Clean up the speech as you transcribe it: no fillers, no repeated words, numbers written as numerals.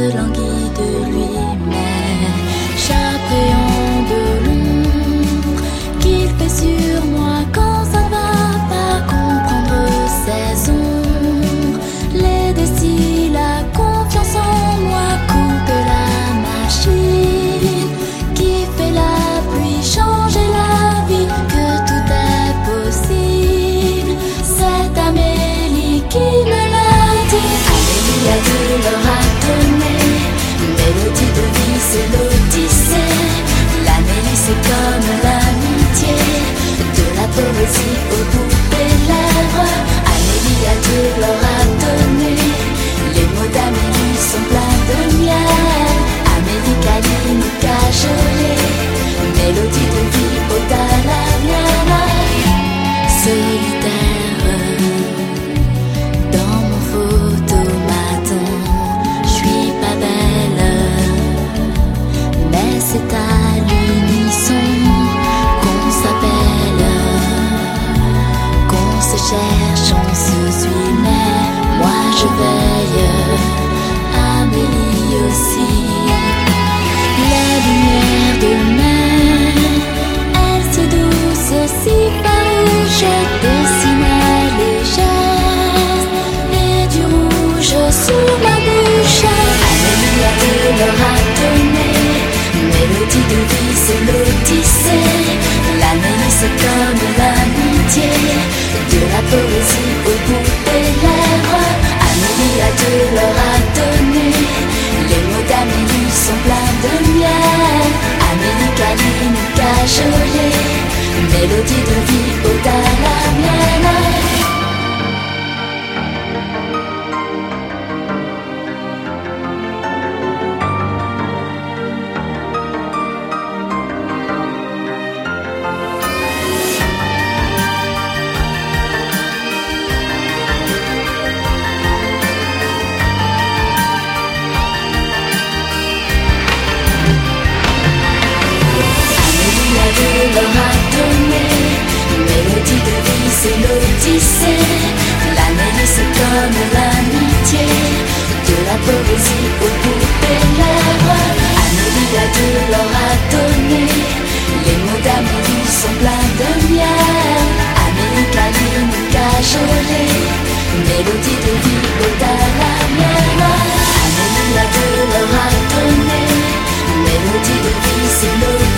se languit de lui, mais j'appréhende l'ombre qu'il fait sur moi quand ça va pas comprendre ses ombres. Les décils, la confiance en moi coupe la machine qui fait la pluie changer la vie, que tout est possible. C'est Amélie qui me l'a dit. Amélie a de leur a donné, mélodie de vie c'est l'Odyssée. L'Amélie c'est comme l'amitié, de la poésie au bout des lèvres. Amélie a de leur a donné, les mots d'Amélie sont pleins de miel. Amélie câline, cajolée, mélodie de vie au la solitaire dans mon photomaton. J'suis pas belle, mais c'est à l'unisson qu'on s'appelle, qu'on se cherche, on se suit, mais moi je veille, Amélie aussi. La lumière de mer, elle si douce, si farouche, dessinait les gestes et du rouge sur ma bouche. Amélie a de leur a donné, mélodie de vie c'est l'Odyssée. L'Amélie c'est comme l'amitié, de la poésie au bout des lèvres. Amélie a de leur a donné, les mots d'Amélie sont pleins de miel. Amélie câline, cajolée, mélodie de vie au la mienne. Mélodie de vie c'est l'Odyssée. L'Amélie c'est comme l'amitié, de la poésie au bout des lèvres. Amélie a de leur a donné, les mots d'Amélie sont pleins de miel. Amélie câline, cajolée, mélodie de vie au la mienne. Amélie a de leur a donné, mélodie de vie c'est l'Odyssée.